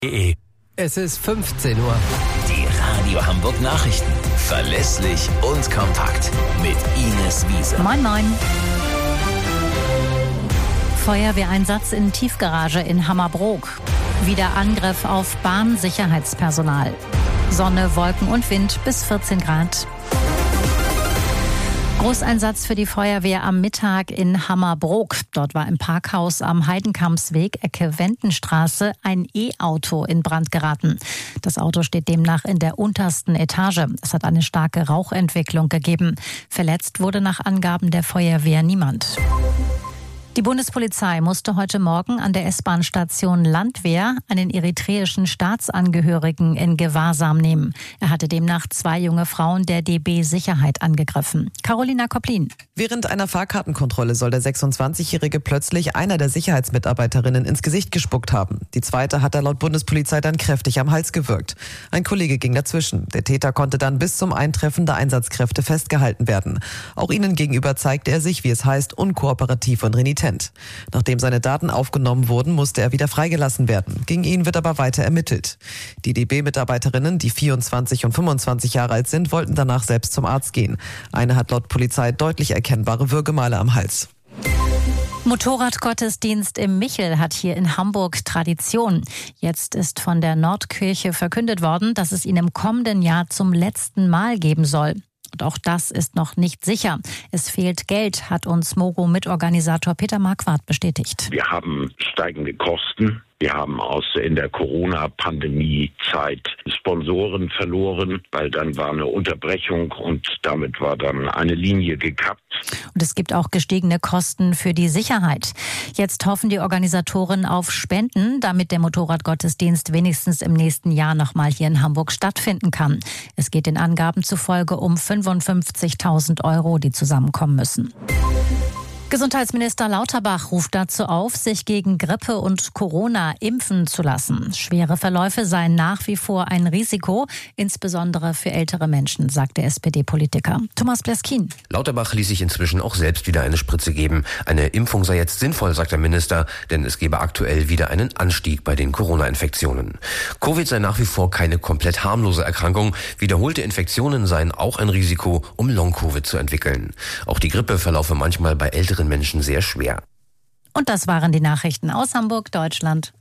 Es ist 15 Uhr. Die Radio Hamburg Nachrichten. Verlässlich und kompakt. Mit Ines Wiese. Moin, moin. Feuerwehreinsatz in Tiefgarage in Hammerbrook. Wieder Angriff auf Bahnsicherheitspersonal. Sonne, Wolken und Wind bis 14 Grad. Großeinsatz für die Feuerwehr am Mittag in Hammerbrook. Dort war im Parkhaus am Heidenkampsweg, Ecke Wendenstraße, ein E-Auto in Brand geraten. Das Auto steht demnach in der untersten Etage. Es hat eine starke Rauchentwicklung gegeben. Verletzt wurde nach Angaben der Feuerwehr niemand. Die Bundespolizei musste heute Morgen an der S-Bahn-Station Landwehr einen eritreischen Staatsangehörigen in Gewahrsam nehmen. Er hatte demnach 2 junge Frauen der DB Sicherheit angegriffen. Carolina Koplin. Während einer Fahrkartenkontrolle soll der 26-Jährige plötzlich einer der Sicherheitsmitarbeiterinnen ins Gesicht gespuckt haben. Die zweite hat er laut Bundespolizei dann kräftig am Hals gewürgt. Ein Kollege ging dazwischen. Der Täter konnte dann bis zum Eintreffen der Einsatzkräfte festgehalten werden. Auch ihnen gegenüber zeigte er sich, wie es heißt, unkooperativ und renitent. Nachdem seine Daten aufgenommen wurden, musste er wieder freigelassen werden. Gegen ihn wird aber weiter ermittelt. Die DB-Mitarbeiterinnen, die 24 und 25 Jahre alt sind, wollten danach selbst zum Arzt gehen. Eine hat laut Polizei deutlich erkennbare Würgemale am Hals. Motorradgottesdienst im Michel hat hier in Hamburg Tradition. Jetzt ist von der Nordkirche verkündet worden, dass es ihn im kommenden Jahr zum letzten Mal geben soll. Und auch das ist noch nicht sicher. Es fehlt Geld, hat uns Mogo-Mitorganisator Peter Marquardt bestätigt. Wir haben steigende Kosten. Wir haben in der Corona-Pandemie-Zeit Sponsoren verloren, weil dann war eine Unterbrechung und damit war dann eine Linie gekappt. Und es gibt auch gestiegene Kosten für die Sicherheit. Jetzt hoffen die Organisatoren auf Spenden, damit der Motorradgottesdienst wenigstens im nächsten Jahr nochmal hier in Hamburg stattfinden kann. Es geht den Angaben zufolge um 55.000 €, die zusammenkommen müssen. Gesundheitsminister Lauterbach ruft dazu auf, sich gegen Grippe und Corona impfen zu lassen. Schwere Verläufe seien nach wie vor ein Risiko, insbesondere für ältere Menschen, sagt der SPD-Politiker. Thomas Bleskin. Lauterbach ließ sich inzwischen auch selbst wieder eine Spritze geben. Eine Impfung sei jetzt sinnvoll, sagt der Minister, denn es gebe aktuell wieder einen Anstieg bei den Corona-Infektionen. Covid sei nach wie vor keine komplett harmlose Erkrankung. Wiederholte Infektionen seien auch ein Risiko, um Long-Covid zu entwickeln. Auch die Grippe verlaufe manchmal bei älteren Menschen sehr schwer. Und das waren die Nachrichten aus Hamburg, Deutschland